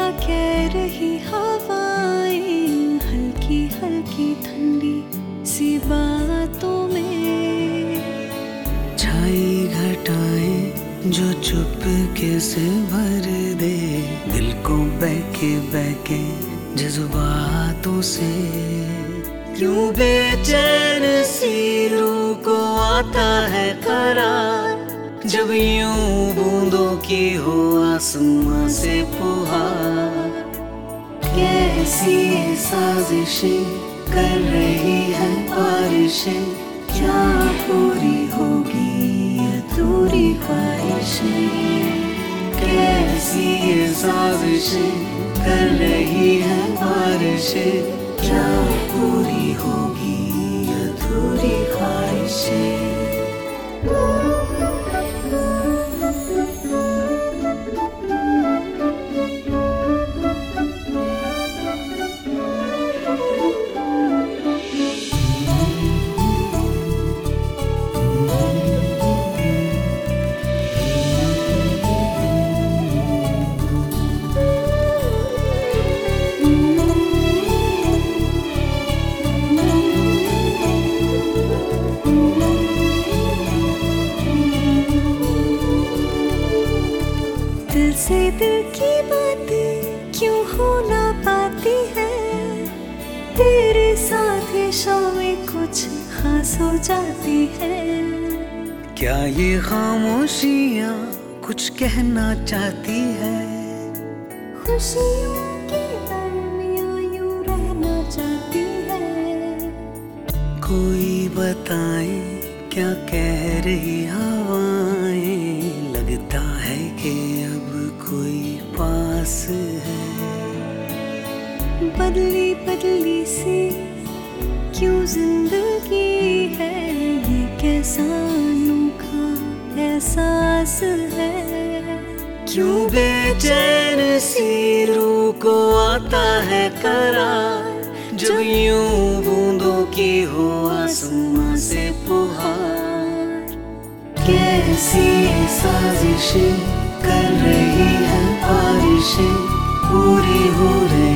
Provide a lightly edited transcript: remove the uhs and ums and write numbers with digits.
कह रही हवाएं हल्की हल्की ठंडी सी बातों में। छाई घटाएं जो चुपके से भर दे दिल को बहके बहके जज्बातों से। क्यों बेचैन सी रूह को आता है करार जब यूं बूंदों की हो आसमां से पुहार। कैसी साजिशें कर रही है बारिशें, क्या पूरी होगी अधूरी ख्वाहिशें। कैसी साजिशें कर रही है बारिशें, क्या पूरी होगी अधूरी ख्वाहिशें। दिल से दिल की बातें क्यों हो ना पाती है, तेरे साथ ये शामें कुछ खास हो जाती है। क्या ये खामोशियाँ कुछ कहना चाहती है, खुशियों के दरमियाँ यूं रहना चाहती है। कोई बताए क्या कह रही हवाएं, लगता है कि अब कोई पास है। बदली बदली सी क्यों जिंदगी है, ये कैसा अनोखा एहसास है। क्यों बेचैन सी रूह को आता है करार जब यूं बूंदों की हो आसमां से पुहार। कैसी साजिशें कर रही है बारिशें, पूरी हो रही